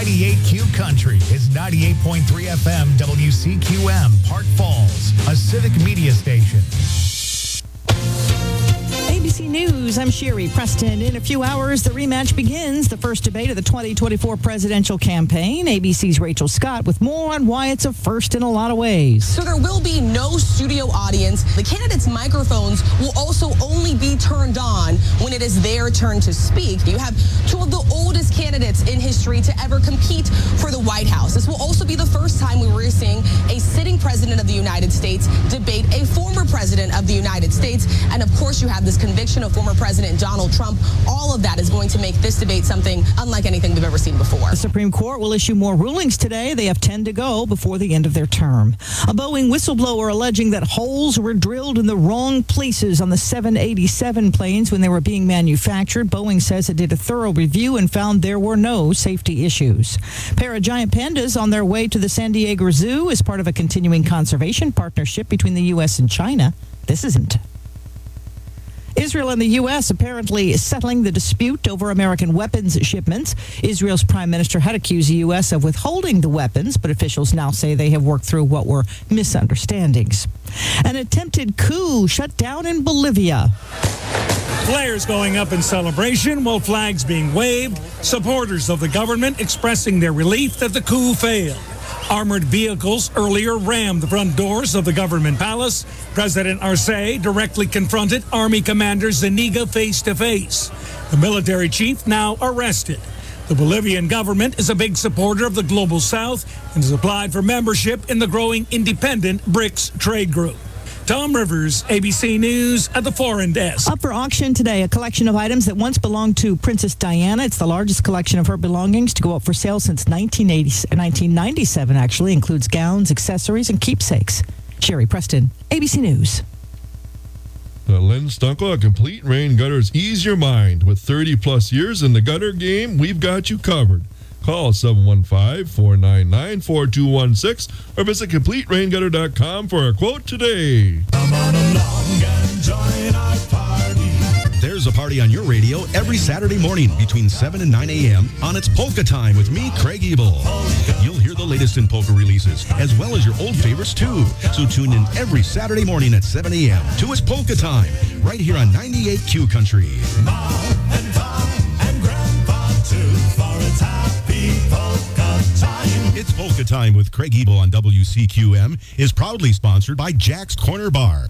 98Q Country is 98.3 FM WCQM, Park Falls, a civic media station. ABC News, I'm Sherry Preston. In a few hours, the rematch begins, the first debate of the 2024 presidential campaign. ABC's Rachel Scott with more on why it's a first in a lot of ways. So there will be no studio audience. The candidates' microphones will also only be turned on when it is their turn to speak. You have two of the oldest candidates in history to ever compete for the White House. This will also be the first time we were seeing a sitting president of the United States debate a former president of the United States. And of course, you have this conviction of former President Donald Trump. All of that is going to make this debate something unlike anything we've ever seen before. The Supreme Court will issue more rulings today. They have 10 to go before the end of their term. A Boeing whistleblower alleging that holes were drilled in the wrong places on the 787 planes when they were being manufactured. Boeing says it did a thorough review and found there were no safety issues. A pair of giant pandas on their way to the San Diego Zoo as part of a continuing conservation partnership between the U.S. and China. This isn't. Israel and the U.S. apparently settling the dispute over American weapons shipments. Israel's prime minister had accused the U.S. of withholding the weapons, but officials now say they have worked through what were misunderstandings. An attempted coup shut down in Bolivia. Flares going up in celebration while flags being waved. Supporters of the government expressing their relief that the coup failed. Armored vehicles earlier rammed the front doors of the government palace. President Arce directly confronted Army Commander Zuniga face-to-face. The military chief now arrested. The Bolivian government is a big supporter of the Global South and has applied for membership in the growing independent BRICS trade group. Tom Rivers, ABC News at the Foreign Desk. Up for auction today, a collection of items that once belonged to Princess Diana. It's the largest collection of her belongings to go up for sale since 1997, actually. Includes gowns, accessories, and keepsakes. Sherry Preston, ABC News. Lynn Stunkel, Complete Rain Gutters. Ease your mind. With 30-plus years in the gutter game, we've got you covered. Call 715-499-4216 or visit CompleteRainGutter.com for a quote today. Come on along and join our party. There's a party on your radio every Saturday morning between 7 and 9 a.m. on It's Polka Time with me, Craig Ebel. You'll hear the latest in polka releases, as well as your old favorites, too. So tune in every Saturday morning at 7 a.m. to It's Polka Time, right here on 98Q Country. Mom and Pop and Grandpa, too, for a happy polka time. It's Polka Time with Craig Ebel on WCQM is proudly sponsored by Jack's Corner Bar.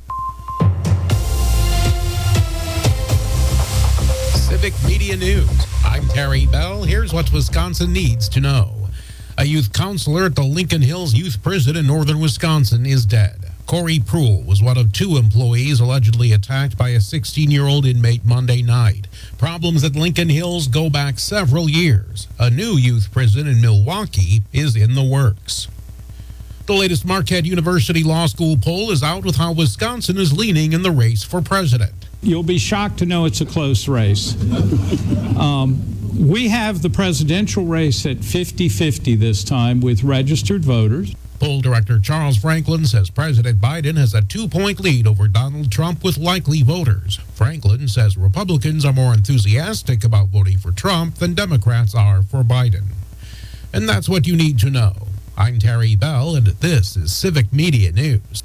Civic Media News. I'm Terry Bell. Here's what Wisconsin needs to know. A youth counselor at the Lincoln Hills Youth Prison in northern Wisconsin is dead. Corey Pruhl was one of two employees allegedly attacked by a 16-year-old inmate Monday night. Problems at Lincoln Hills go back several years. A new youth prison in Milwaukee is in the works. The latest Marquette University Law School poll is out with how Wisconsin is leaning in the race for president. You'll be shocked to know it's a close race. We have the presidential race at 50-50 this time with registered voters. Poll director Charles Franklin says President Biden has a 2-point lead over Donald Trump with likely voters. Franklin says Republicans are more enthusiastic about voting for Trump than Democrats are for Biden. And that's what you need to know. I'm Terry Bell, and this is Civic Media News.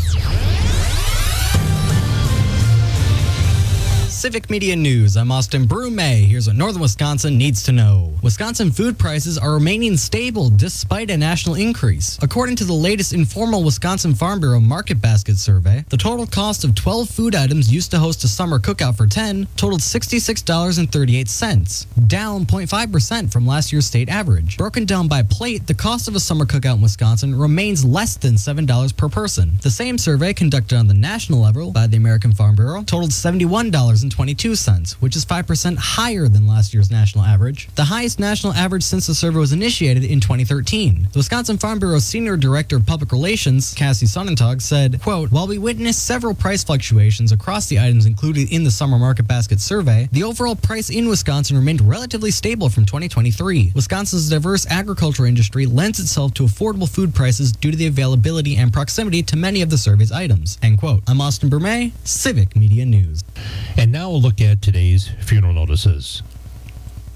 Civic Media News. I'm Austin Brume. Here's what Northern Wisconsin needs to know. Wisconsin food prices are remaining stable despite a national increase. According to the latest informal Wisconsin Farm Bureau Market Basket survey, the total cost of 12 food items used to host a summer cookout for 10 totaled $66.38, down 0.5% from last year's state average. Broken down by plate, the cost of a summer cookout in Wisconsin remains less than $7 per person. The same survey conducted on the national level by the American Farm Bureau totaled $71.22, which is 5% higher than last year's national average, the highest national average since the survey was initiated in 2013. The Wisconsin Farm Bureau's Senior Director of Public Relations, Cassie Sonnentag, said, quote, while we witnessed several price fluctuations across the items included in the summer market basket survey, the overall price in Wisconsin remained relatively stable from 2023. Wisconsin's diverse agriculture industry lends itself to affordable food prices due to the availability and proximity to many of the survey's items, end quote. I'm Austin Brume, Civic Media News. And now we'll look at today's funeral notices.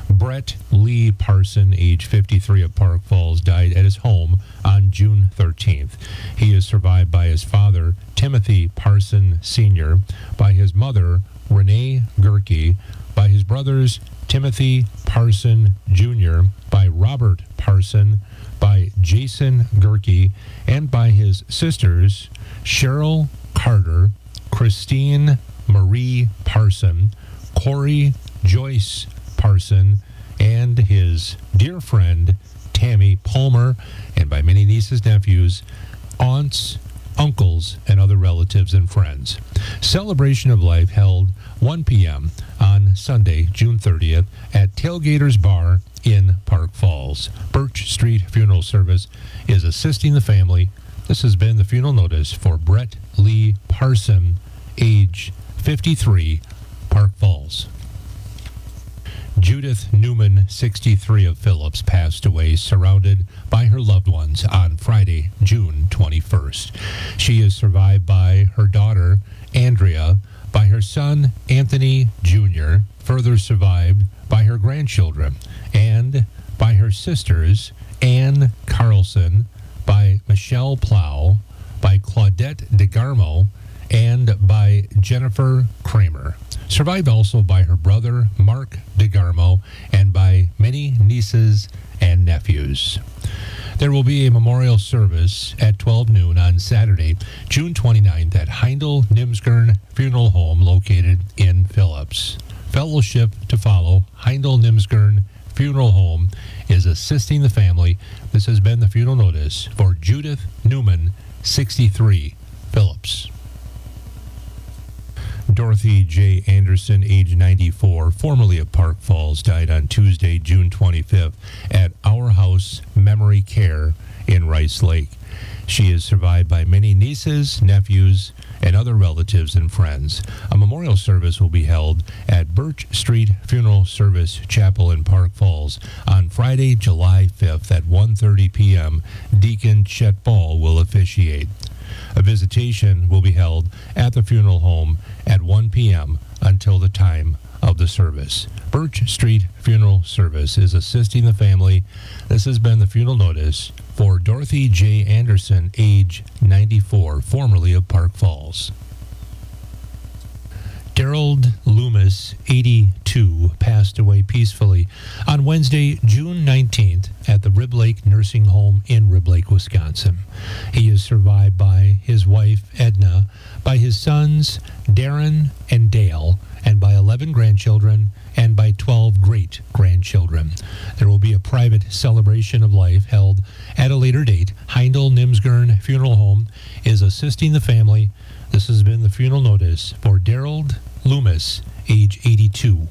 Brett Lee Parson, age 53 of Park Falls, died at his home on June 13th. He is survived by his father, Timothy Parson Sr., by his mother, Renee Gerke, by his brothers, Timothy Parson Jr., by Robert Parson, by Jason Gerke, and by his sisters, Cheryl Carter, Christine Marie Parson, Corey Joyce Parson, and his dear friend, Tammy Palmer, and by many nieces, nephews, aunts, uncles, and other relatives and friends. Celebration of Life held 1 p.m. on Sunday, June 30th at Tailgaters Bar in Park Falls. Birch Street Funeral Service is assisting the family. This has been the funeral notice for Brett Lee Parson, age 53, Park Falls. Judith Newman, 63 of Phillips, passed away surrounded by her loved ones on Friday, June 21st. She is survived by her daughter, Andrea, by her son, Anthony Jr., further survived by her grandchildren, and by her sisters, Ann Carlson, by Michelle Plow, by Claudette DeGarmo, and by Jennifer Kramer. Survived also by her brother, Mark DeGarmo, and by many nieces and nephews. There will be a memorial service at 12 noon on Saturday, June 29th at Heindel Nimsgern Funeral Home located in Phillips. Fellowship to follow. Heindel Nimsgern Funeral Home is assisting the family. This has been the funeral notice for Judith Newman, 63, Phillips. Dorothy J. Anderson, age 94, formerly of Park Falls, died on Tuesday, June 25th at Our House Memory Care in Rice Lake. She is survived by many nieces, nephews, and other relatives and friends. A memorial service will be held at Birch Street Funeral Service Chapel in Park Falls on Friday, July 5th at 1:30 p.m. Deacon Chet Ball will officiate. A visitation will be held at the funeral home at 1 p.m. until the time of the service. Birch Street Funeral Service is assisting the family. This has been the funeral notice for Dorothy J. Anderson, age 94, formerly of Park Falls. Daryl Loomis, 82, passed away peacefully on Wednesday, June 19th at the Rib Lake Nursing Home in Rib Lake, Wisconsin. He is survived by his wife, Edna, by his sons, Darren and Dale, and by 11 grandchildren and by 12 great-grandchildren. There will be a private celebration of life held at a later date. Heindel Nimsgern Funeral Home is assisting the family. This has been the funeral notice for Daryl Loomis, age 82.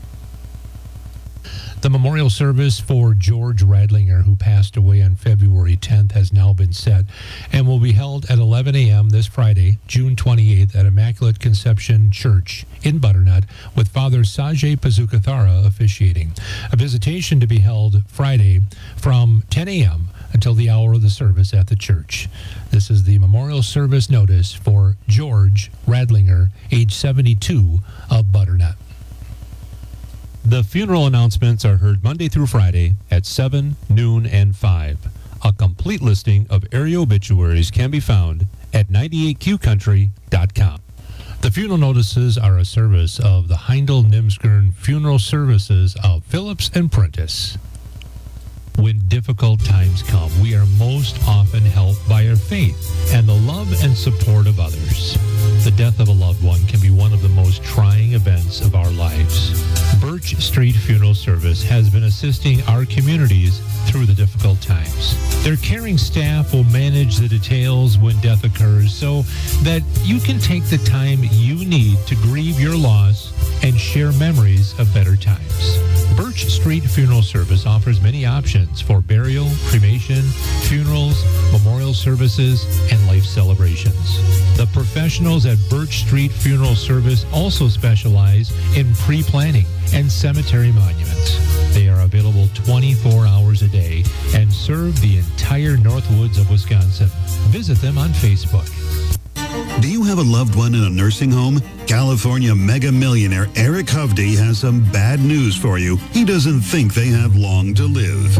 The memorial service for George Radlinger, who passed away on February 10th, has now been set and will be held at 11 a.m. this Friday, June 28th, at Immaculate Conception Church in Butternut, with Father Sajay Pazukathara officiating. A visitation to be held Friday from 10 a.m. until the hour of the service at the church. This is the memorial service notice for George Radlinger, age 72, of Butternut. The funeral announcements are heard Monday through Friday at 7, noon, and 5. A complete listing of area obituaries can be found at 98qcountry.com. The funeral notices are a service of the Heindel Nimsgern Funeral Services of Phillips and Prentice. When difficult times come, we are most often helped by our faith and the love and support of others. The death of a loved one can be one of the most trying events of our lives. Birch Street Funeral Service has been assisting our communities through the difficult times. Their caring staff will manage the details when death occurs so that you can take the time you need to grieve your loss and share memories of better times. Birch Street Funeral Service offers many options for burial, cremation, funerals, memorial services, and life celebrations. The professionals at Birch Street Funeral Service also specialize in pre-planning and cemetery monuments. They are available 24 hours a day and serve the entire North Woods of Wisconsin. Visit them on Facebook. Do you have a loved one in a nursing home? California mega millionaire Eric Hovde has some bad news for you. He doesn't think they have long to live.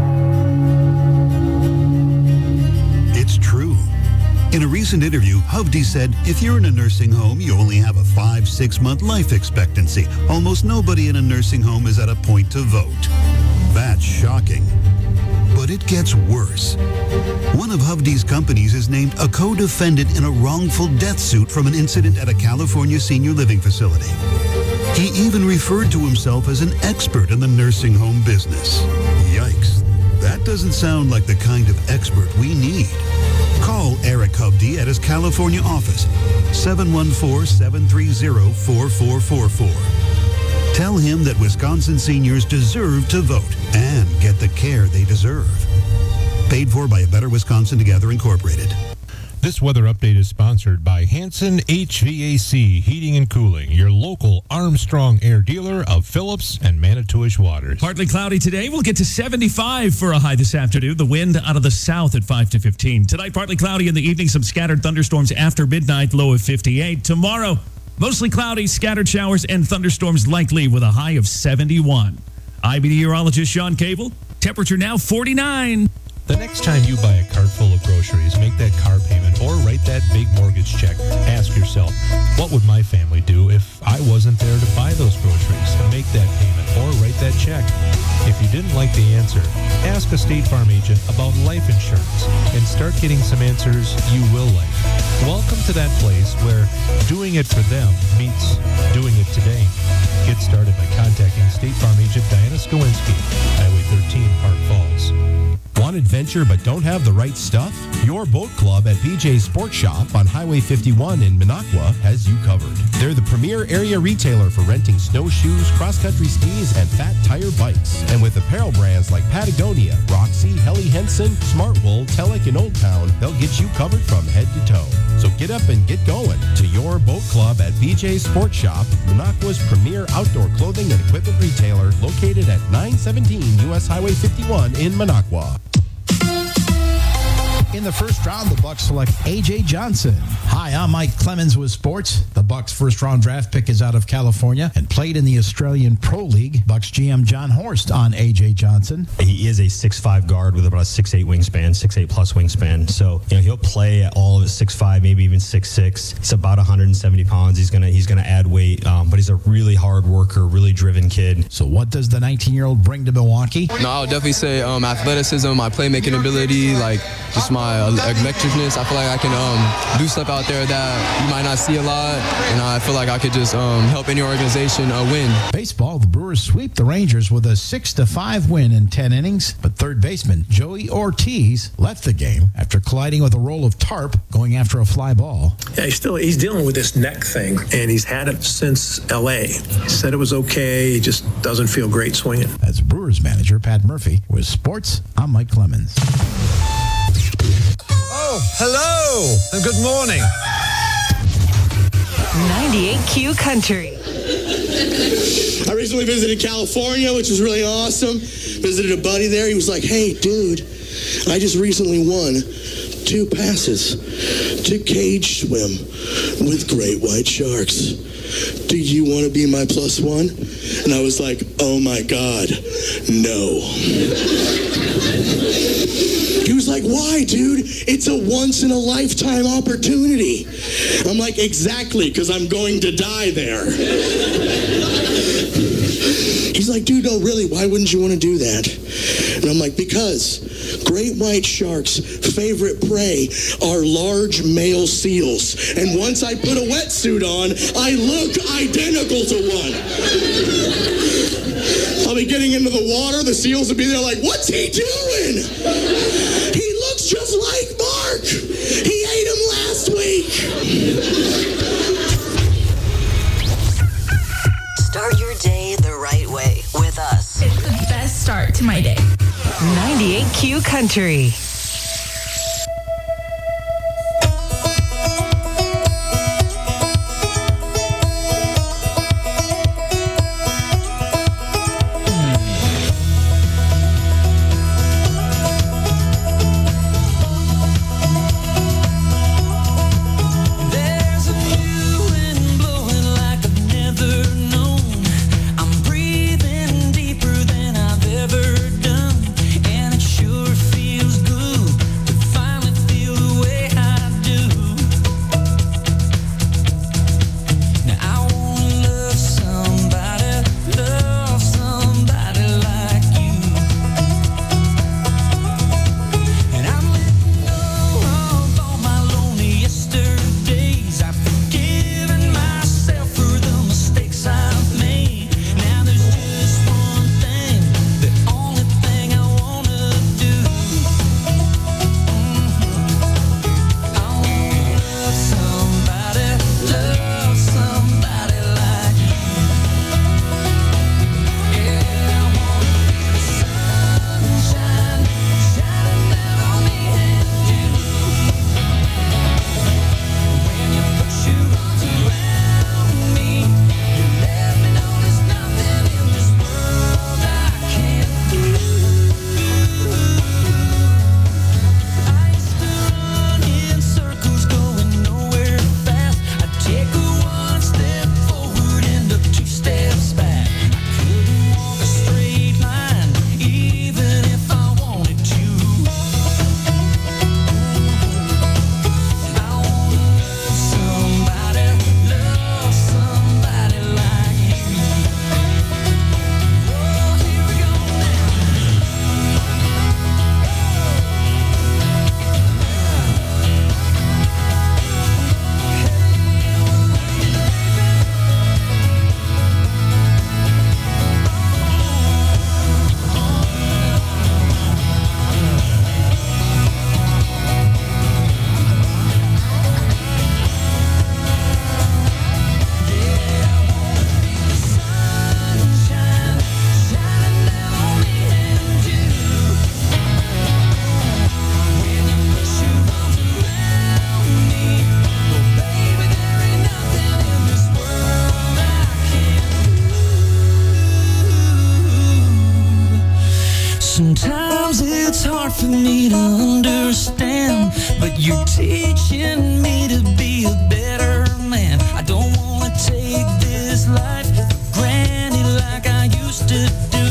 It's true. In a recent interview, Hovde said, if you're in a nursing home, you only have a 5-6 month life expectancy. Almost nobody in a nursing home is at a point to vote. That's shocking. But it gets worse. One of Hovde's companies is named a co-defendant in a wrongful death suit from an incident at a California senior living facility. He even referred to himself as an expert in the nursing home business. Yikes. That doesn't sound like the kind of expert we need. Call Eric Hovde at his California office, 714-730-4444. Tell him that Wisconsin seniors deserve to vote and get the care they deserve. Paid for by A Better Wisconsin Together Incorporated. This weather update is sponsored by Hanson HVAC Heating and Cooling, your local Armstrong Air dealer of Phillips and Manitowish waters. Partly cloudy today. We'll get to 75 for a high this afternoon. The wind out of the south at 5 to 15. Tonight, partly cloudy in the evening. Some scattered thunderstorms after midnight, low of 58. Tomorrow, mostly cloudy, scattered showers and thunderstorms likely with a high of 71. I'm meteorologist Sean Cable. Temperature now 49. The next time you buy a cart full of groceries, make that car payment, or write that big mortgage check, ask yourself, what would my family do if I wasn't there to buy those groceries, to make that payment, or write that check? If you didn't like the answer, ask a State Farm agent about life insurance and start getting some answers you will like. Welcome to that place where doing it for them meets doing it today. Get started by contacting State Farm agent Diana Skowinski, Highway 13, Park Falls. Want adventure but don't have the right stuff? Your boat club at BJ's Sport Shop on Highway 51 in Minocqua has you covered. They're the premier area retailer for renting snowshoes, cross-country skis, and fat tire bikes. And with apparel brands like Patagonia, Roxy, Helly Hansen, Smartwool, Telek, and Old Town, they'll get you covered from head to toe. So get up and get going to your boat club at BJ's Sport Shop, Minocqua's premier outdoor clothing and equipment retailer located at 917 U.S. Highway 51 in Minocqua. In the first round, the Bucs select A.J. Johnson. Hi, I'm Mike Clemens with sports. The Bucs' first-round draft pick is out of California and played in the Australian Pro League. Bucs GM John Horst on A.J. Johnson. He is a 6'5" guard with about a 6'8" wingspan, 6'8" plus wingspan. So, he'll play at all of it 6'5", maybe even 6'6". He's about 170 pounds. He's gonna add weight, but he's a really hard worker, really driven kid. So what does the 19-year-old bring to Milwaukee? No, I would definitely say athleticism, my playmaking ability, just my electricness. I feel like I can do stuff out there that you might not see a lot, and I feel like I could just help any organization win. Baseball, the Brewers sweep the Rangers with a 6-5 win in 10 innings, but third baseman Joey Ortiz left the game after colliding with a roll of tarp going after a fly ball. Yeah, he's dealing with this neck thing, and he's had it since L.A. He said it was okay, he just doesn't feel great swinging. That's Brewers manager Pat Murphy. With sports, I'm Mike Clemens. Oh, hello, and good morning. 98Q Country. I recently visited California, which was really awesome. Visited a buddy there. He was like, hey, dude, I just recently won 2 passes to cage swim with great white sharks. Do you want to be my +1? And I was like, oh my God, no. He was like, why, dude? It's a once-in-a-lifetime opportunity. I'm like, exactly, because I'm going to die there. He's like, dude, no, really, why wouldn't you want to do that? And I'm like, because great white sharks' favorite prey are large male seals. And once I put a wetsuit on, I look identical to one. I'll be getting into the water, the seals will be there like, what's he doing? He looks just like Mark. He ate him last week. Start your day the right way with us. It's the best start to my day. 98Q Country. There's a hard for me to understand, but you're teaching me to be a better man. I don't want to take this life for granted like I used to do.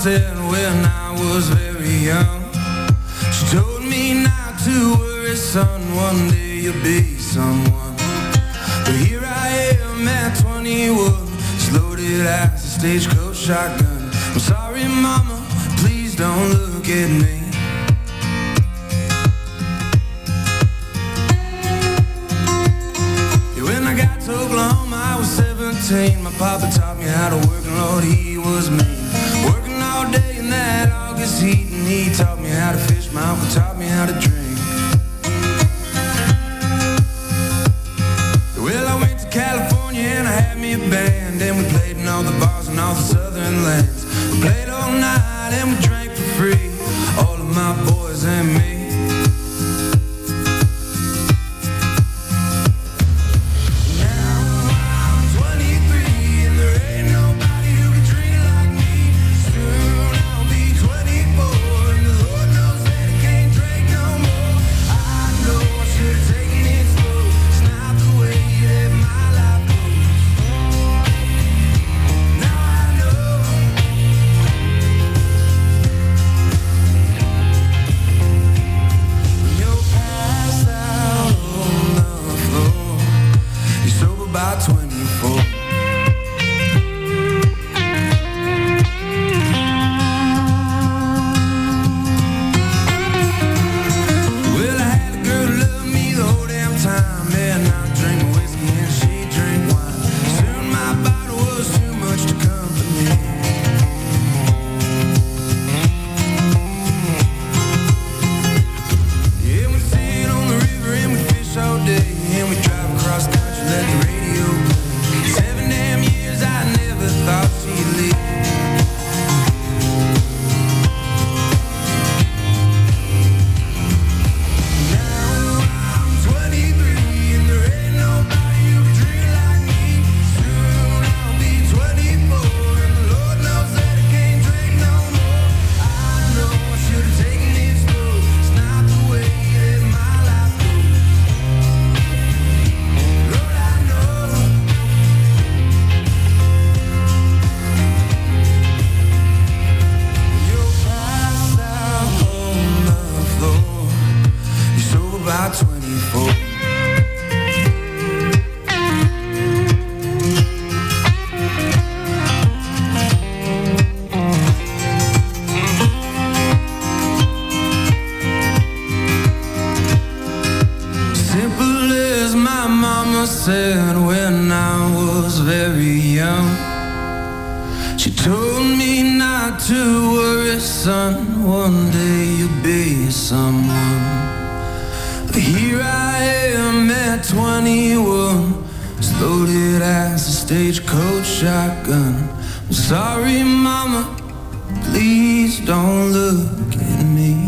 said when I was very young. She told me not to worry, son, one day you'll be someone. But here I am at 21, just loaded as a stagecoach shotgun. I'm sorry, mama, please don't look at me. When I got to Oklahoma, I was 17. My papa taught me how to work, and Lord, he was mean. Working all day in that August heat, and he taught me how to fish. My uncle taught me how to drink. Well, I went to California and I had me a band, and we played in all the bars and all the southern lands. We played all night and we drank for free, all of my boys and me. By 24. Well, I had a girl who loved me the whole damn time. Man, I drank whiskey and she drank wine. Soon my bottle was too much to comfort me. Yeah, we sit on the river and we fish all day, and we drive across country, let the radio play. 7 damn years I never thought she'd leave. Now I'm 23 and there ain't nobody who can drink like me. Soon I'll be 24 and the Lord knows that I can't drink no more. I know I should have taken it slow. It's not the way that my life goes. Lord, I know. You're passed out on the floor. You're sober by 24. Simple as my mama said when I was very young. She told me not to worry, son, one day you'll be someone. But here I am at 21, just loaded as a stagecoach shotgun. I'm sorry, mama, please don't look at me.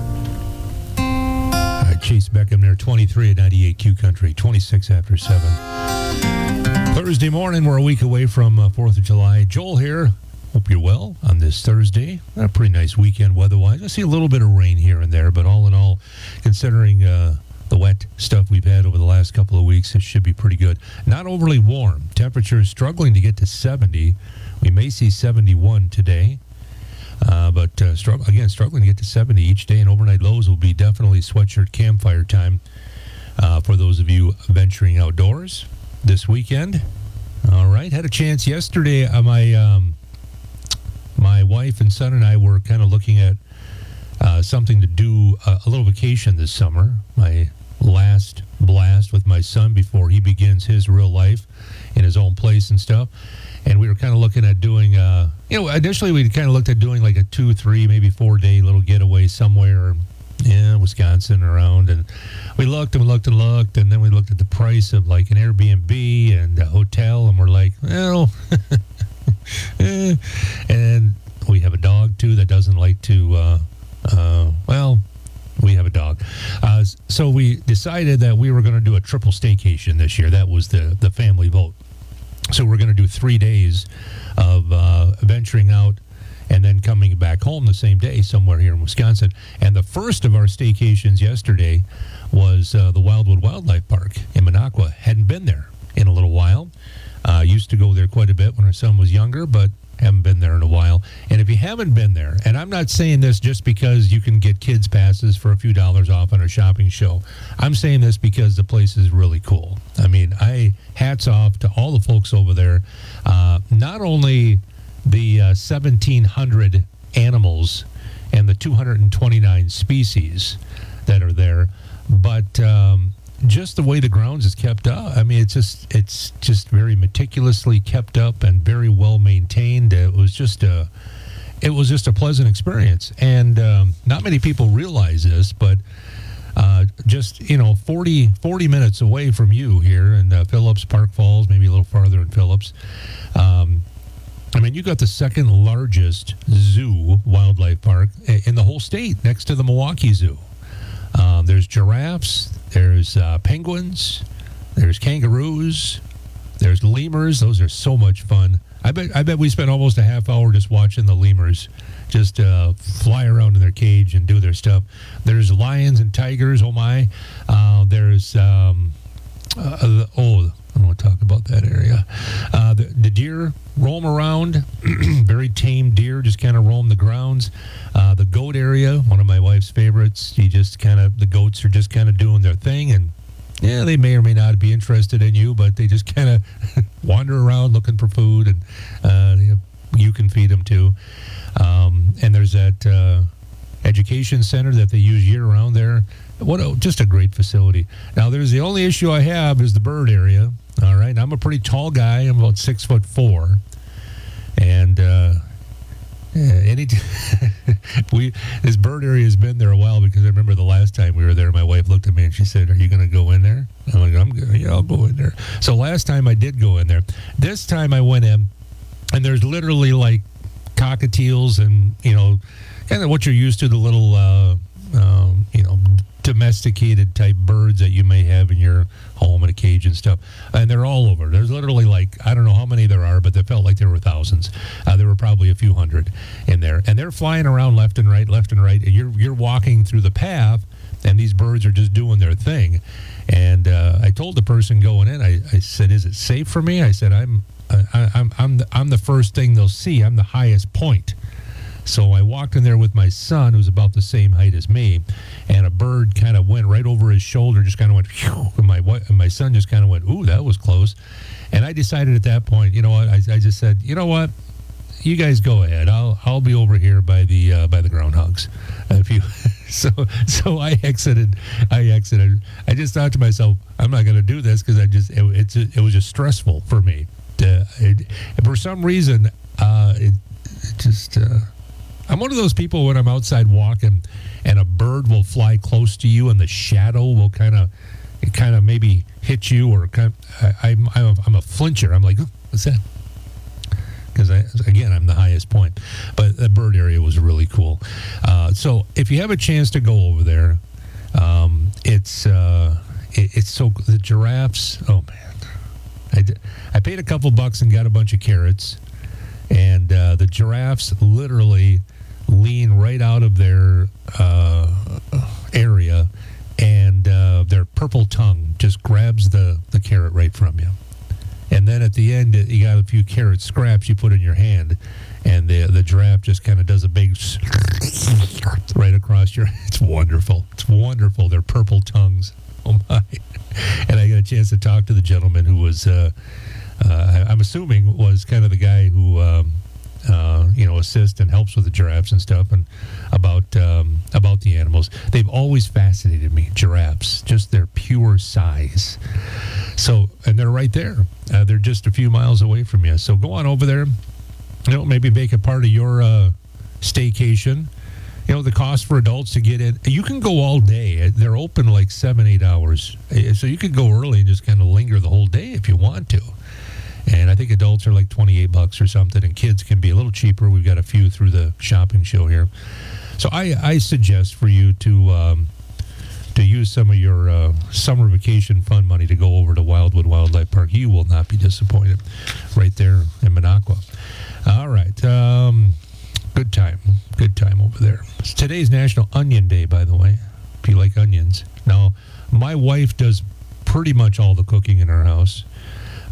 All right, Chase Beckham there, 23 at 98 Q Country, 26 after 7. Thursday morning, we're a week away from 4th of July. Joel here. Hope you're well on this Thursday. A pretty nice weekend weather-wise. I see a little bit of rain here and there, but all in all, considering the wet stuff we've had over the last couple of weeks, it should be pretty good. Not overly warm. Temperatures struggling to get to 70. We may see 71 today. But struggling to get to 70 each day, and overnight lows will be definitely sweatshirt campfire time for those of you venturing outdoors this weekend. All right, had a chance yesterday. My wife and son and I were kind of looking at something to do, a little vacation this summer. My last blast with my son before he begins his real life in his own place and stuff. And we were kind of looking at doing, initially we kind of looked at doing like a 2, 3, maybe 4 day little getaway somewhere, Wisconsin around. And we looked and looked and looked, and then we looked at the price of like an Airbnb and a hotel, and we're like, well, and we have a dog too that doesn't like to, we have a dog. So we decided that we were going to do a triple staycation this year. That was the family vote. So we're going to do 3 days of venturing out and then coming back home the same day somewhere here in Wisconsin. And the first of our staycations yesterday was the Wildwood Wildlife Park in Minocqua. Hadn't been there in a little while. Used to go there quite a bit when our son was younger, but Haven't been there in a while. And if you haven't been there, and I'm not saying this just because you can get kids passes for a few dollars off on a shopping show. I'm saying this because the place is really cool. I mean, hats off to all the folks over there. Not only the 1,700 animals and the 229 species that are there, but just the way the grounds is kept up. I mean, it's just very meticulously kept up and very well maintained. It was just a pleasant experience, and not many people realize this, but just 40 minutes away from you here in Phillips, Park Falls, maybe a little farther in Phillips. I mean, you got the second largest wildlife park in the whole state, next to the Milwaukee Zoo. There's giraffes, there's penguins, there's kangaroos, there's lemurs. Those are so much fun. I bet we spent almost a half hour just watching the lemurs just fly around in their cage and do their stuff. There's lions and tigers. Oh my! There's I don't want to talk about that area. The deer roam around. Very tame deer just kind of roam the grounds. The goat area, one of my wife's favorites. The goats are just kind of doing their thing, and yeah, they may or may not be interested in you, but they just kind of wander around looking for food, and you can feed them too. And there's that education center that they use year round there. Just a great facility. Now, there's the only issue I have is the bird area. All right, I'm a pretty tall guy. I'm about 6'4", and this bird area has been there a while, because I remember the last time we were there, my wife looked at me and she said, "Are you going to go in there?" I'm like, "Yeah, I'll go in there." So last time I did go in there. This time I went in, and there's literally like cockatiels and kind of what you're used to, the little domesticated type birds that you may have in your home in a cage and stuff, and they're all over. There's literally I don't know how many there are, but they felt like there were thousands. There were probably a few hundred in there, and they're flying around left and right, and you're walking through the path, and these birds are just doing their thing. And I told the person going in, I said, "Is it safe for me?" I said, I'm the first thing they'll see. I'm the highest point. So I walked in there with my son, who's about the same height as me, and a bird kind of went right over his shoulder, just kind of went, phew, and my son just kind of went, "Ooh, that was close." And I decided at that point, you know what? I just said, "You know what? You guys go ahead. I'll be over here by the groundhogs." So I exited. I just thought to myself, I'm not going to do this, because it was just stressful for me. For some reason, I'm one of those people when I'm outside walking and a bird will fly close to you and the shadow will kind of maybe hit you, or I'm a flincher. I'm like, "What's that?" Because I'm the highest point. But the bird area was really cool. So if you have a chance to go over there, it's so the giraffes. Oh man, I paid a couple bucks and got a bunch of carrots. And the giraffes literally lean right out of their area, and their purple tongue just grabs the carrot right from you. And then at the end, you got a few carrot scraps you put in your hand, and the giraffe just kind of does a big right across your. It's wonderful. It's wonderful. Their purple tongues. Oh my! And I got a chance to talk to the gentleman who was. I'm assuming was kind of the guy who assists and helps with the giraffes and stuff, and about the animals. They've always fascinated me, giraffes, just their pure size. So, and they're right there. They're just a few miles away from you. So go on over there. Maybe make it part of your staycation. The cost for adults to get in, you can go all day. They're open like 7-8 hours. So you could go early and just kind of linger the whole day if you want to. And I think adults are like $28 or something, and kids can be a little cheaper. We've got a few through the shopping show here. So I suggest for you to use some of your summer vacation fund money to go over to Wildwood Wildlife Park. You will not be disappointed right there in Minocqua. All right. Good time over there. Today's National Onion Day, by the way, if you like onions. Now, my wife does pretty much all the cooking in our house.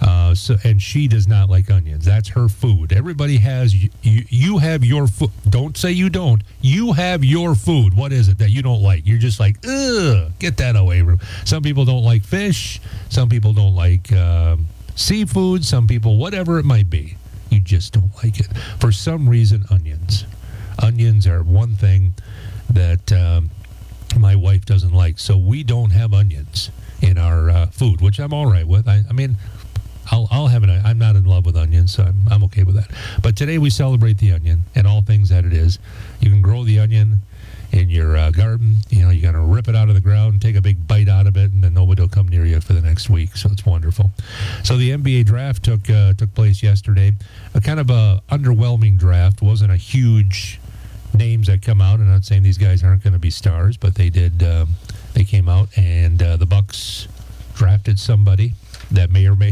And she does not like onions. That's her food. Everybody has, you have your food. Don't say you don't. You have your food. What is it that you don't like? You're just like, ugh, get that away from. Some people don't like fish. Some people don't like seafood. Some people, whatever it might be. You just don't like it. For some reason, onions. Onions are one thing that my wife doesn't like. So we don't have onions in our food, which I'm all right with. I mean, I'll have it. I'm not in love with onions, so I'm okay with that. But today we celebrate the onion and all things that it is. You can grow the onion in your garden. You know, you got to rip it out of the ground, take a big bite out of it, and then nobody will come near you for the next week. So it's wonderful. So the NBA draft took place yesterday. A kind of a underwhelming draft. Wasn't a huge names that come out. And I'm not saying these guys aren't going to be stars, but they did. They came out, and the Bucks drafted somebody that may or may.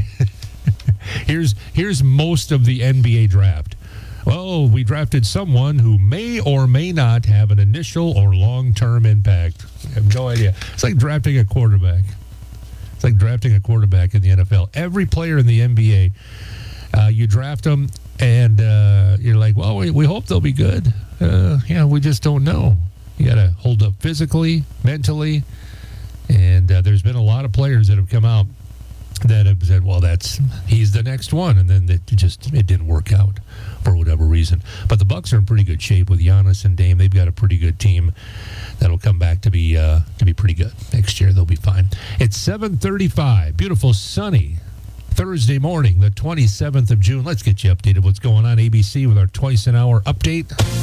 Here's most of the NBA draft. Well, we drafted someone who may or may not have an initial or long-term impact. I have no idea. It's like drafting a quarterback. It's like drafting a quarterback in the NFL. Every player in the NBA, you draft them, and you're like, well, we hope they'll be good. We just don't know. You got to hold up physically, mentally, and there's been a lot of players that have come out that have said, well, he's the next one, and then it didn't work out for whatever reason. But the Bucks are in pretty good shape with Giannis and Dame. They've got a pretty good team that'll come back to be pretty good next year. They'll be fine. It's 7:35, beautiful sunny Thursday morning, the 27th of June. Let's get you updated what's going on ABC with our twice-an-hour update.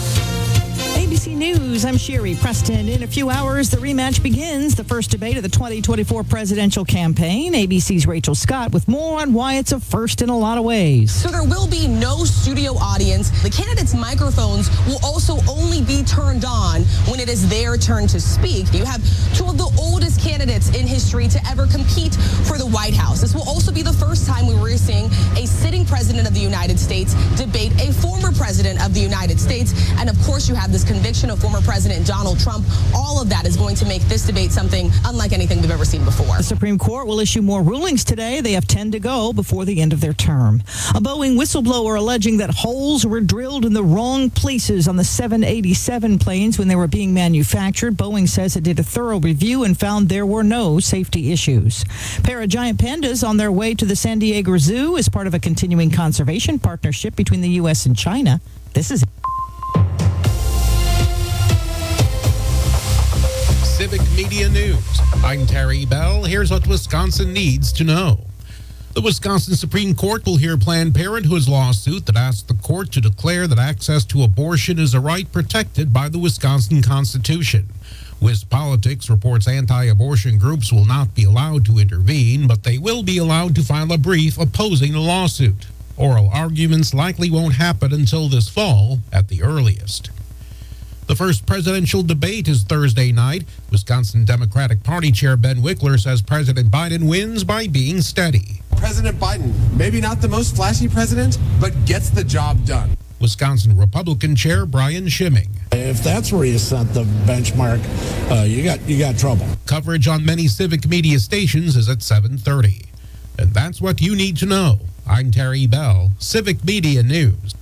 ABC News, I'm Sherry Preston. In a few hours, the rematch begins, the first debate of the 2024 presidential campaign. ABC's Rachel Scott with more on why it's a first in a lot of ways. So there will be no studio audience. The candidates' microphones will also only be turned on when it is their turn to speak. You have two of the oldest candidates in history to ever compete for the White House. This will also be the first time we were seeing a sitting president of the United States debate a former president of the United States. And of course, you have this conviction of former President Donald Trump. All of that is going to make this debate something unlike anything we've ever seen before. The Supreme Court will issue more rulings today. They have 10 to go before the end of their term. A Boeing whistleblower alleging that holes were drilled in the wrong places on the 787 planes when they were being manufactured. Boeing says it did a thorough review and found there were no safety issues. A pair of giant pandas on their way to the San Diego Zoo as part of a continuing conservation partnership between the U.S. and China. This is Civic Media News. I'm Terry Bell. Here's what Wisconsin needs to know. The Wisconsin Supreme Court will hear Planned Parenthood's lawsuit that asks the court to declare that access to abortion is a right protected by the Wisconsin Constitution. WisPolitics reports anti-abortion groups will not be allowed to intervene, but they will be allowed to file a brief opposing the lawsuit. Oral arguments likely won't happen until this fall at the earliest. The first presidential debate is Thursday night. Wisconsin Democratic Party Chair Ben Wickler says President Biden wins by being steady. President Biden, maybe not the most flashy president, but gets the job done. Wisconsin Republican Chair Brian Schimming. If that's where you set the benchmark, you got trouble. Coverage on many Civic Media stations is at 7:30. And that's what you need to know. I'm Terry Bell, Civic Media News.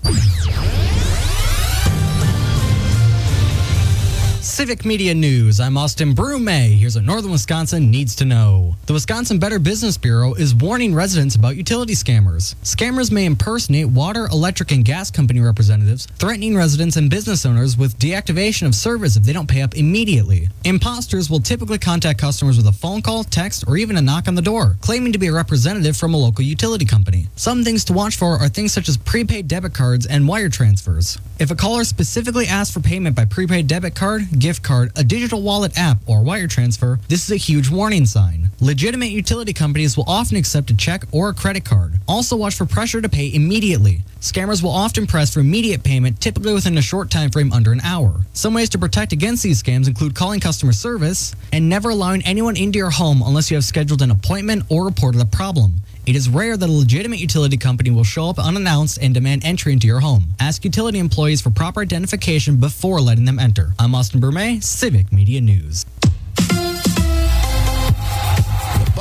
Civic Media News. I'm Austin Brumay. Here's what Northern Wisconsin needs to know. The Wisconsin Better Business Bureau is warning residents about utility scammers. Scammers may impersonate water, electric, and gas company representatives, threatening residents and business owners with deactivation of service if they don't pay up immediately. Imposters will typically contact customers with a phone call, text, or even a knock on the door, claiming to be a representative from a local utility company. Some things to watch for are things such as prepaid debit cards and wire transfers. If a caller specifically asks for payment by prepaid debit card, gift card, a digital wallet app, or wire transfer, this is a huge warning sign. Legitimate utility companies will often accept a check or a credit card. Also watch for pressure to pay immediately. Scammers will often press for immediate payment, typically within a short time frame under an hour. Some ways to protect against these scams include calling customer service and never allowing anyone into your home unless you have scheduled an appointment or reported a problem. It is rare that a legitimate utility company will show up unannounced and demand entry into your home. Ask utility employees for proper identification before letting them enter. I'm Austin Brumay, Civic Media News.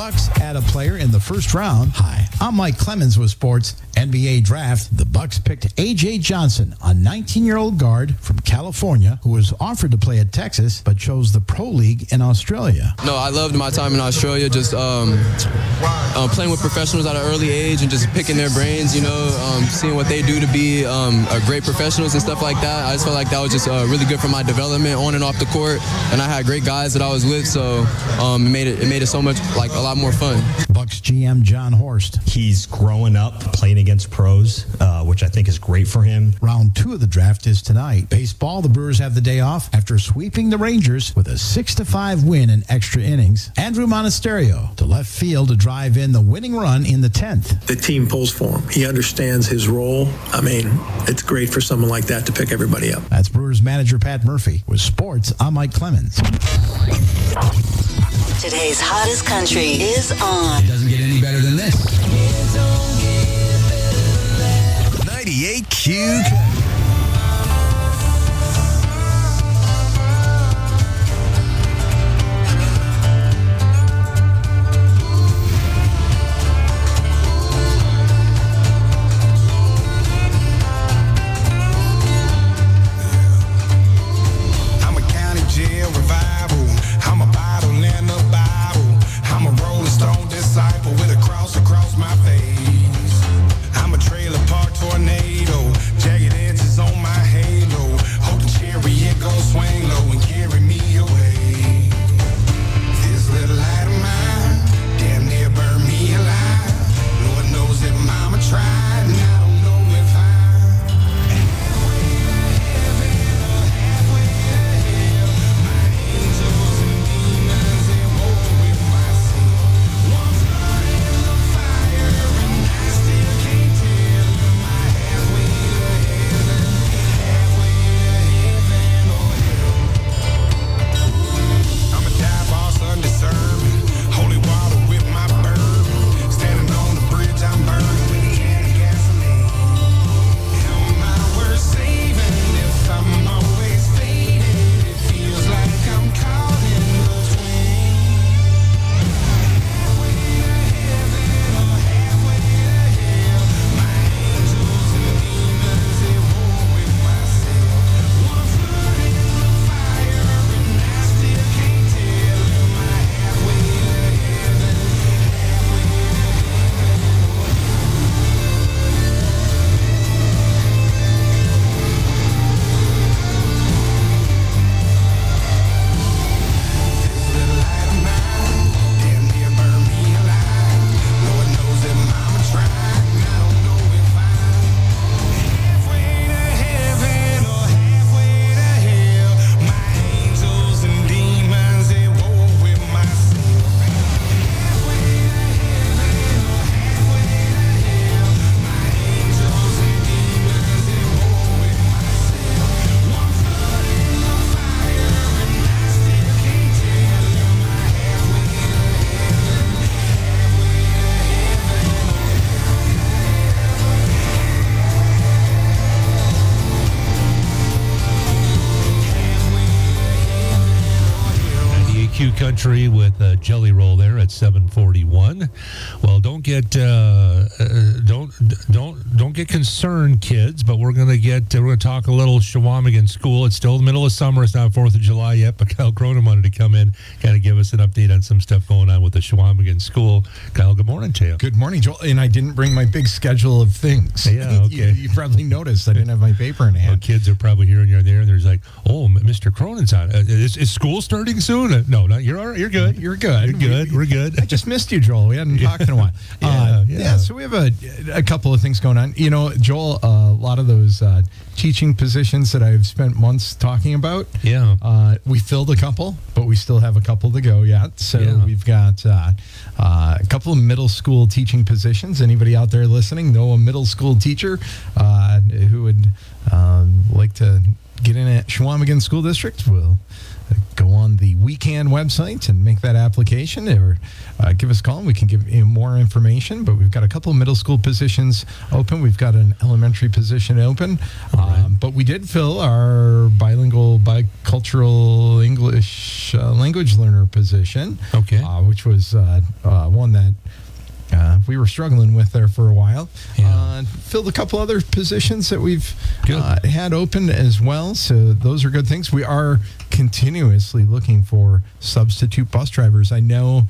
Bucks add a player in the first round. Hi, I'm Mike Clemens with Sports NBA Draft. The Bucks picked A.J. Johnson, a 19-year-old guard from California who was offered to play at Texas but chose the Pro League in Australia. No, I loved my time in Australia, just playing with professionals at an early age and just picking their brains, seeing what they do to be great professionals and stuff like that. I just felt like that was just really good for my development on and off the court, and I had great guys that I was with, so it made it so much, a lot more fun. Bucks GM John Horst. He's growing up playing against pros, which I think is great for him. Round 2 of the draft is tonight. Baseball, the Brewers have the day off after sweeping the Rangers with a 6-5 win in extra innings. Andrew Monasterio to left field to drive in the winning run in the 10th. The team pulls for him. He understands his role. I mean, it's great for someone like that to pick everybody up. That's Brewers manager Pat Murphy. With sports, I'm Mike Clemens. Today's hottest country is on. It doesn't get any better than this. 98 Q. Country with Jelly Roll there at 7:41. Well, don't get concerned, kids. But we're gonna talk a little Shawamigan School. It's still the middle of summer. It's not 4th of July yet. But Kyle Cronin wanted to come in, kind of give us an update on some stuff going on with the Shawamigan School. Kyle, good morning to you. Good morning, Joel. And I didn't bring my big schedule of things. Yeah, okay. you probably noticed I didn't have my paper in hand. Well, kids are probably hearing you there, and there's like, oh, Mr. Cronin's on. Is school starting soon? No, not you're all right. You're good. You're good. You're good. We're good. I just missed you, Joel. We hadn't talked in a while. Yeah, so we have a couple of things going on. You know, Joel, a lot of those teaching positions that I've spent months talking about. Yeah. We filled a couple, but we still have a couple to go yet. So we've got a couple of middle school teaching positions. Anybody out there listening know a middle school teacher who would like to get in at Shawamigan School District? We'll go on the WeCan website and make that application, or give us a call and we can give you more information. But we've got a couple of middle school positions open. We've got an elementary position open. But we did fill our bilingual, bicultural English language language learner position. Okay. Which was one that we were struggling with there for a while. Filled a couple other positions that we've had open as well. So those are good things. We are continuously looking for substitute bus drivers. I know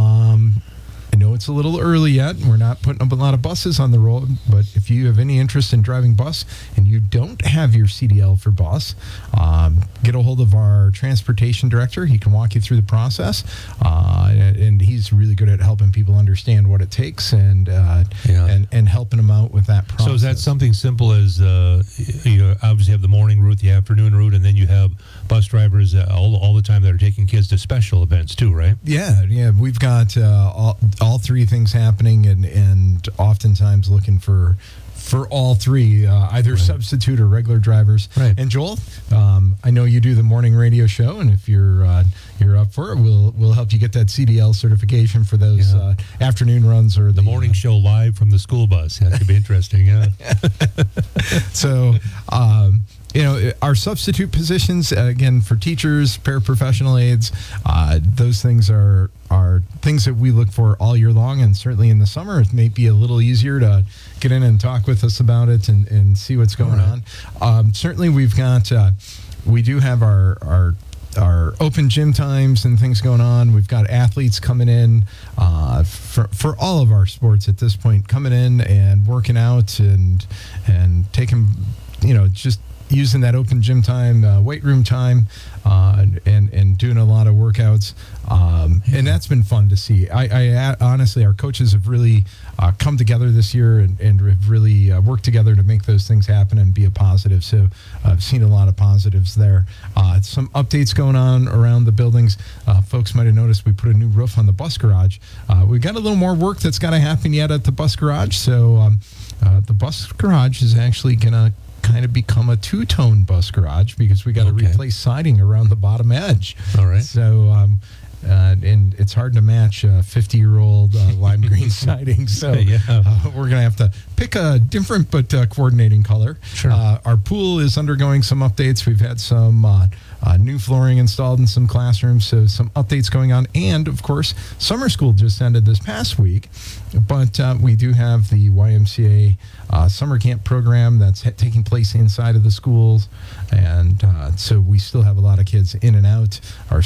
it's a little early yet. We're not putting up a lot of buses on the road, but if you have any interest in driving bus and you don't have your CDL for bus, get a hold of our transportation director. He can walk you through the process, and he's really good at helping people understand what it takes and helping them out with that process. So is that something simple as you obviously have the morning route, the afternoon route, and then you have bus drivers all the time that are taking kids to special events too, right? Yeah. We've got all three things happening, and oftentimes looking for all three, either substitute or regular drivers. Right. And Joel, I know you do the morning radio show, and if you're up for it, we'll help you get that CDL certification for those afternoon runs or the morning show live from the school bus. That could be interesting. Yeah. So. Our substitute positions, again, for teachers, paraprofessional aides, those things are things that we look for all year long, and certainly in the summer it may be a little easier to get in and talk with us about it and see what's going on. Certainly we do have our open gym times and things going on. We've got athletes coming in for all of our sports at this point, coming in and working out and taking, just using that open gym time, weight room time, and doing a lot of workouts. And that's been fun to see. I honestly, our coaches have really come together this year and have really worked together to make those things happen and be a positive. So I've seen a lot of positives there. Some updates going on around the buildings. Folks might have noticed we put a new roof on the bus garage. We've got a little more work that's got to happen yet at the bus garage. So the bus garage is actually going to kind of become a two-tone bus garage because we got to replace siding around the bottom edge. All right. So, and it's hard to match 50-year-old lime green siding. So we're going to have to pick a different but coordinating color. Sure. Our pool is undergoing some updates. We've had some new flooring installed in some classrooms, so some updates going on. And, of course, summer school just ended this past week, but we do have the YMCA summer camp program that's taking place inside of the schools, and so we still have a lot of kids in and out. Our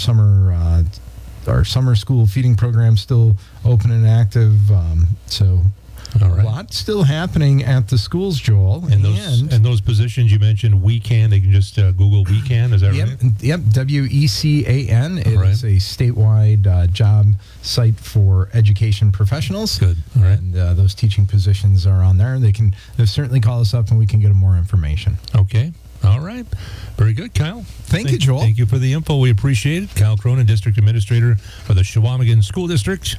summer school feeding program still open and active, so a lot still happening at the schools, Joel. And those positions you mentioned, WeCan, they can just Google WeCan, is that right? Yep, WECAN. It is a statewide job site for education professionals. Good, all right. And those teaching positions are on there. They'll certainly call us up and we can get them more information. Okay. All right. Very good, Kyle. Thank you, Joel. Thank you for the info. We appreciate it. Kyle Cronin, District Administrator for the Shawamigan School District.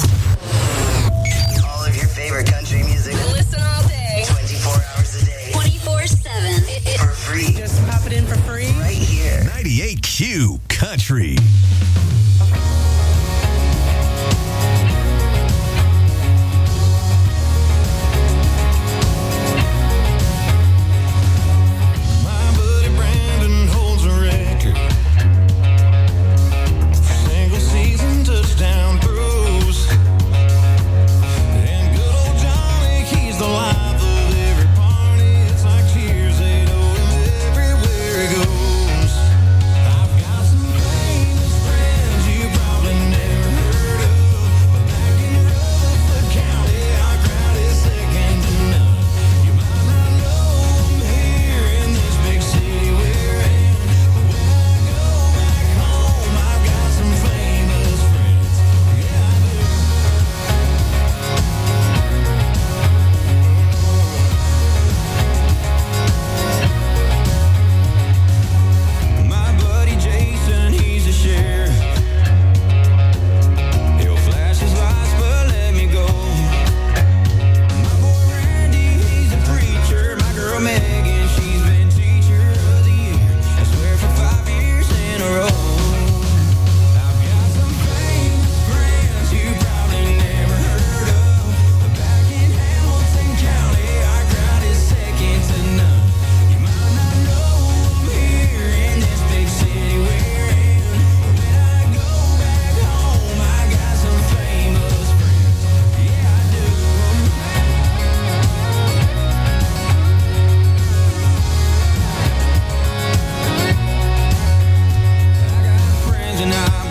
All of your favorite country music. Listen all day. 24 hours a day. 24/7. For free. Just pop it in for free. Right here. 98Q Country.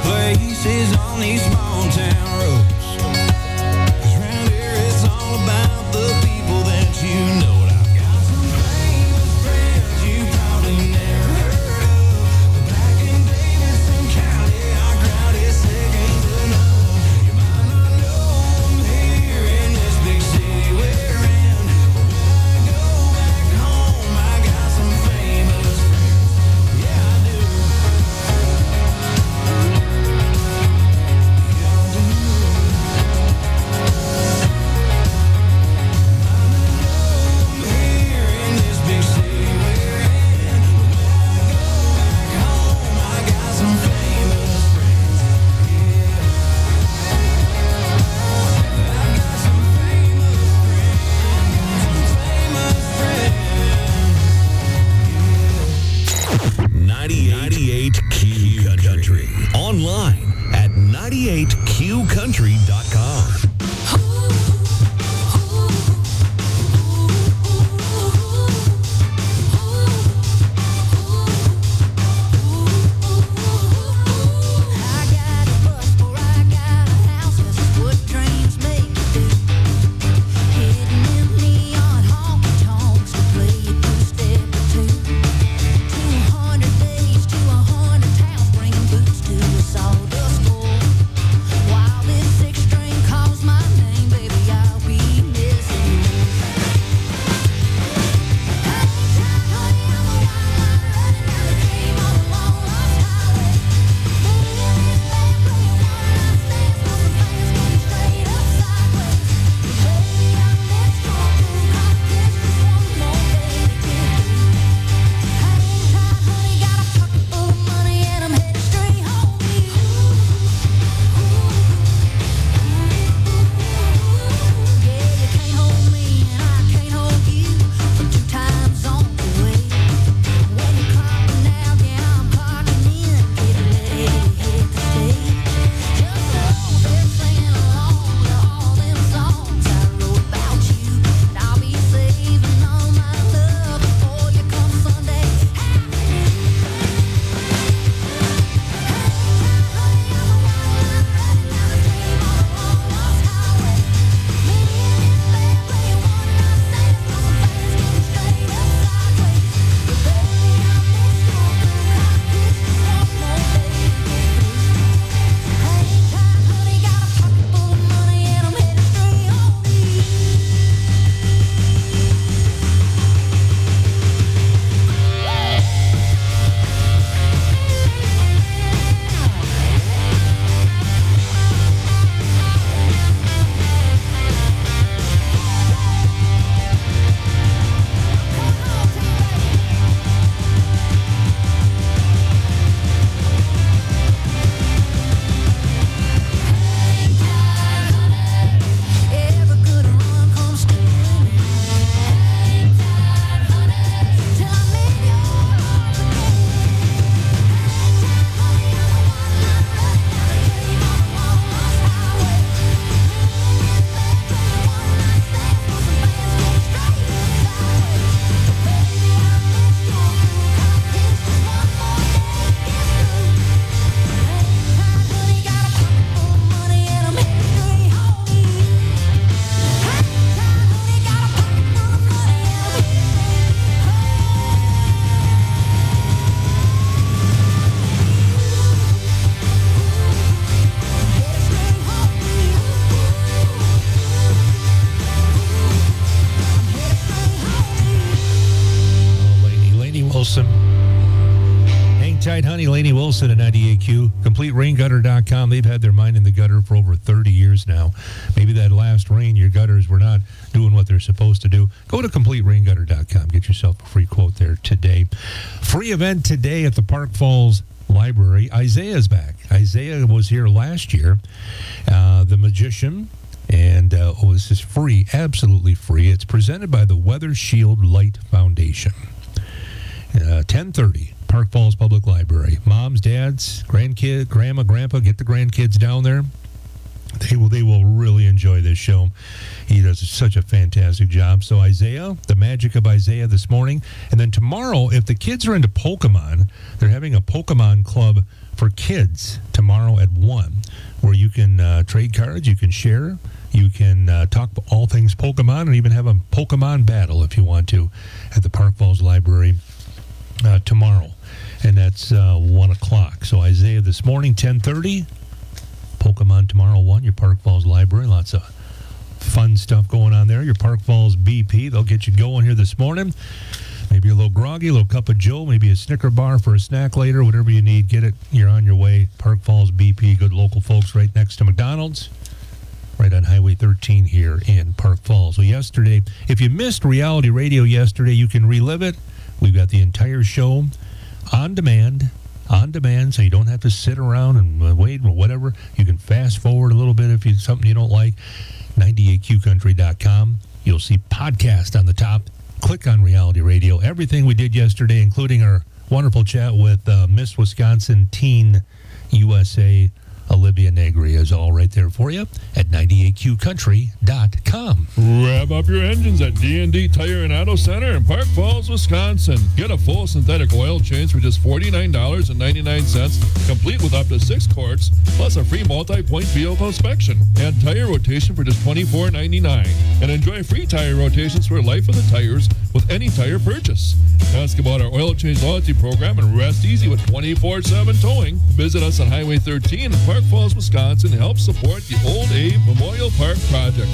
places on these small town roads. 'Cause round here it's all about the people that you know. And I've got some famous friends you probably never heard of. But back in Davidson County, our crowd is second to none. You might not know them here in this big city we're in. But when I go back home, I got some famous friends. Yeah, I do. Q Country. Online at 98QCountry.com. Wilson. Hang tight, honey. Lainey Wilson at 98Q. CompleteRainGutter.com. They've had their mind in the gutter for over 30 years now. Maybe that last rain, your gutters were not doing what they're supposed to do. Go to CompleteRainGutter.com. Get yourself a free quote there today. Free event today at the Park Falls Library. Isaiah's back. Isaiah was here last year. The Magician. And this is free, absolutely free. It's presented by the Weather Shield Light Foundation. 10:30, Park Falls Public Library. Moms, dads, grandkids, grandma, grandpa, get the grandkids down there. They will really enjoy this show. He does such a fantastic job. So Isaiah, the magic of Isaiah this morning. And then tomorrow, if the kids are into Pokemon, they're having a Pokemon club for kids tomorrow at You can trade cards. You can share. You can talk all things Pokemon and even have a Pokemon battle if you want to at the Park Falls Library tomorrow. And that's 1 o'clock. So Isaiah this morning, 10:30. Pokemon tomorrow, 1. Your Park Falls Library. Lots of fun stuff going on there. Your Park Falls BP. They'll get you going here this morning. Maybe a little groggy, a little cup of Joe, maybe a Snicker bar for a snack later. Whatever you need, get it. You're on your way. Park Falls BP. Good local folks right next to McDonald's. Right on Highway 13 here in Park Falls. Well, yesterday, if you missed Reality Radio yesterday, you can relive it. We've got the entire show on demand, so you don't have to sit around and wait or whatever. You can fast forward a little bit if it's something you don't like. 98qcountry.com. You'll see podcast on the top. Click on Reality Radio. Everything we did yesterday, including our wonderful chat with Miss Wisconsin Teen USA, Olivia Negri, is all right there for you at 98qcountry.com. Rev up your engines at D&D Tire and Auto Center in Park Falls, Wisconsin. Get a full synthetic oil change for just $49.99, complete with up to 6 quarts, plus a free multi-point vehicle inspection. And tire rotation for just $24.99. And enjoy free tire rotations for life of the tires with any tire purchase. Ask about our oil change loyalty program and rest easy with 24/7 towing. Visit us on Highway 13 in Park Falls, Wisconsin, and help support the Old Abe Memorial Park project.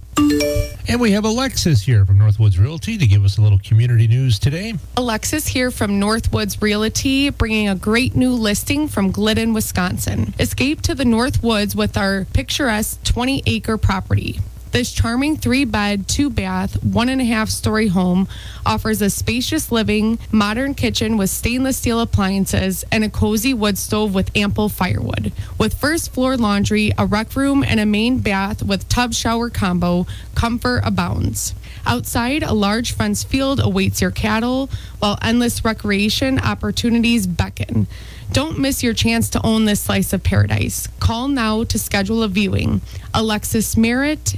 And we have Alexis here from Northwoods Realty to give us a little community news today. Alexis here from Northwoods Realty, bringing a great new listing from Glidden, Wisconsin. Escape to the Northwoods with our picturesque 20-acre property. This charming 3-bed, 2-bath, 1.5-story home offers a spacious living, modern kitchen with stainless steel appliances, and a cozy wood stove with ample firewood. With first-floor laundry, a rec room, and a main bath with tub shower combo, comfort abounds. Outside, a large fenced field awaits your cattle, while endless recreation opportunities beckon. Don't miss your chance to own this slice of paradise. Call now to schedule a viewing. Alexis Merritt,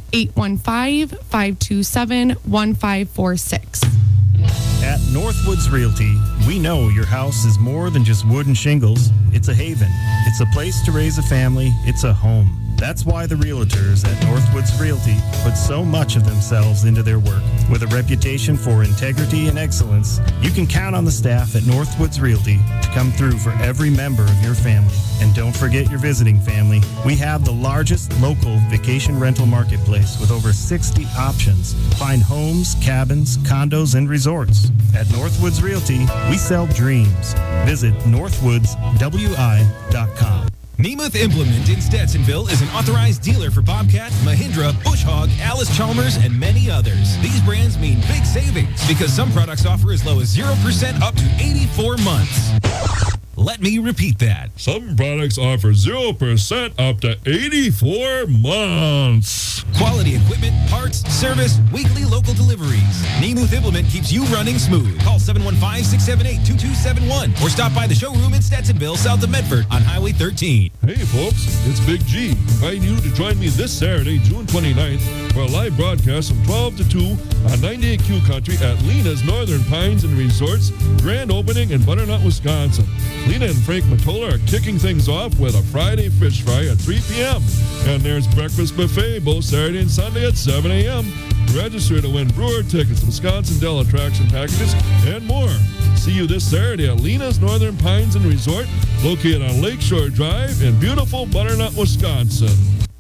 815-527-1546. At Northwoods Realty, we know your house is more than just wood and shingles. It's a haven. It's a place to raise a family. It's a home. That's why the realtors at Northwoods Realty put so much of themselves into their work. With a reputation for integrity and excellence, you can count on the staff at Northwoods Realty to come through for every member of your family. And don't forget your visiting family. We have the largest local vacation rental marketplace with over 60 options. Find homes, cabins, condos, and resorts. At Northwoods Realty, we sell dreams. Visit northwoodswi.com. Nemeth Implement in Stetsonville is an authorized dealer for Bobcat, Mahindra, Bush Hog, Alice Chalmers, and many others. These brands mean big savings because some products offer as low as 0% up to 84 months. Let me repeat that. Some products offer 0% up to 84 months. Quality equipment, parts, service, weekly local deliveries. Nemeth Implement keeps you running smooth. Call 715-678-2271 or stop by the showroom in Stetsonville, south of Medford on Highway 13. Hey folks, it's Big G, inviting you to join me this Saturday, June 29th, for a live broadcast from 12 to 2 on 98Q Country at Lena's Northern Pines and Resorts, grand opening in Butternut, Wisconsin. Lena and Frank Matola are kicking things off with a Friday fish fry at 3 p.m. And there's breakfast buffet both Saturday and Sunday at 7 a.m. Register to win brewer tickets, Wisconsin Dell attraction packages, and more. See you this Saturday at Lena's Northern Pines and Resort, located on Lakeshore Drive in beautiful Butternut, Wisconsin.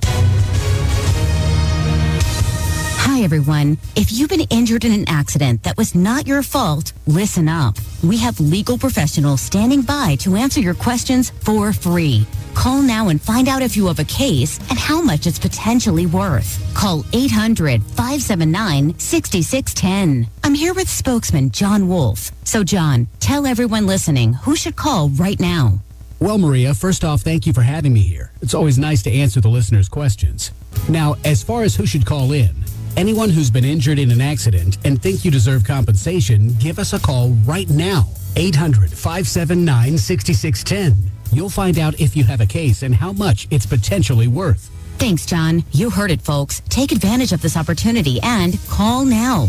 Hi, everyone. If you've been injured in an accident that was not your fault, listen up. We have legal professionals standing by to answer your questions for free. Call now and find out if you have a case and how much it's potentially worth. Call 800-579-6610. I'm here with spokesman John Wolf. So, John, tell everyone listening who should call right now. Well, Maria, first off, thank you for having me here. It's always nice to answer the listeners' questions. Now, as far as who should call in, anyone who's been injured in an accident and think you deserve compensation, give us a call right now. 800-579-6610. You'll find out if you have a case and how much it's potentially worth. Thanks, John. You heard it, folks. Take advantage of this opportunity and call now.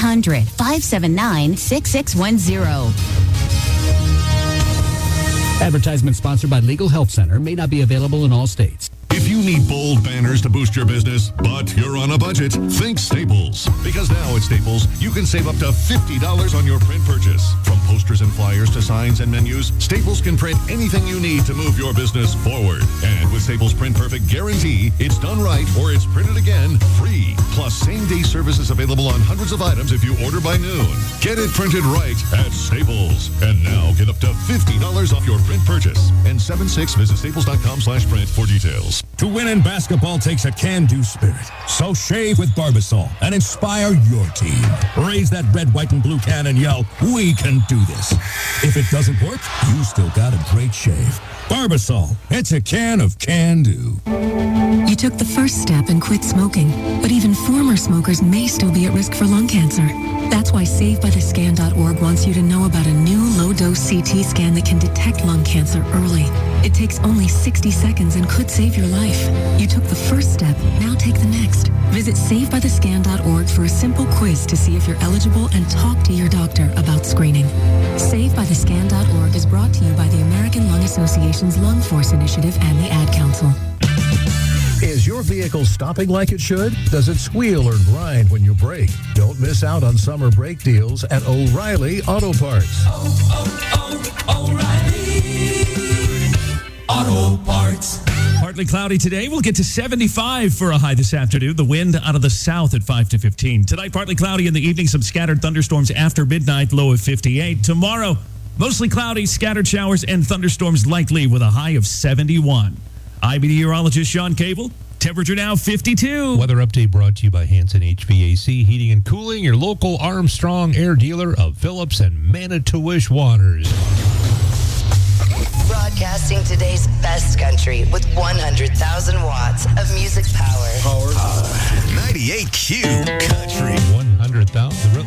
800-579-6610. Advertisement sponsored by Legal Help Center, may not be available in all states. If you need bold banners to boost your business, but you're on a budget, think Staples. Because now at Staples, you can save up to $50 on your print purchase. From posters and flyers to signs and menus, Staples can print anything you need to move your business forward. And with Staples Print Perfect Guarantee, it's done right or it's printed again free. Plus, same-day services available on hundreds of items if you order by noon. Get it printed right at Staples. And now get up to $50 off your print purchase. N76, visit staples.com/print for details. To win in basketball takes a can-do spirit. So shave with Barbasol and inspire your team. Raise that red, white, and blue can and yell, "We can do this." If it doesn't work, you still got a great shave. Barbasol, it's a can of can-do. You took the first step and quit smoking, but even former smokers may still be at risk for lung cancer. That's why SaveByTheScan.org wants you to know about a new low-dose CT scan that can detect lung cancer early. It takes only 60 seconds and could save your life. You took the first step, now take the next. Visit SaveByTheScan.org for a simple quiz to see if you're eligible and talk to your doctor about screening. SaveByTheScan.org is brought to you by the American Lung Association's Lung Force Initiative and the Ad Council. Is your vehicle stopping like it should? Does it squeal or grind when you brake? Don't miss out on summer brake deals at O'Reilly Auto Parts. O'Reilly Auto Parts. Partly cloudy today. We'll get to 75 for a high this afternoon. The wind out of the south at 5 to 15. Tonight, partly cloudy in the evening. Some scattered thunderstorms after midnight, low of 58. Tomorrow, mostly cloudy, scattered showers and thunderstorms likely with a high of 71. I'm meteorologist Sean Cable. Temperature now 52. Weather update brought to you by Hanson HVAC Heating and Cooling, your local Armstrong Air dealer of Phillips and Manitowish Waters. Broadcasting today's best country with 100,000 watts of music power. 98Q Country. 100,000.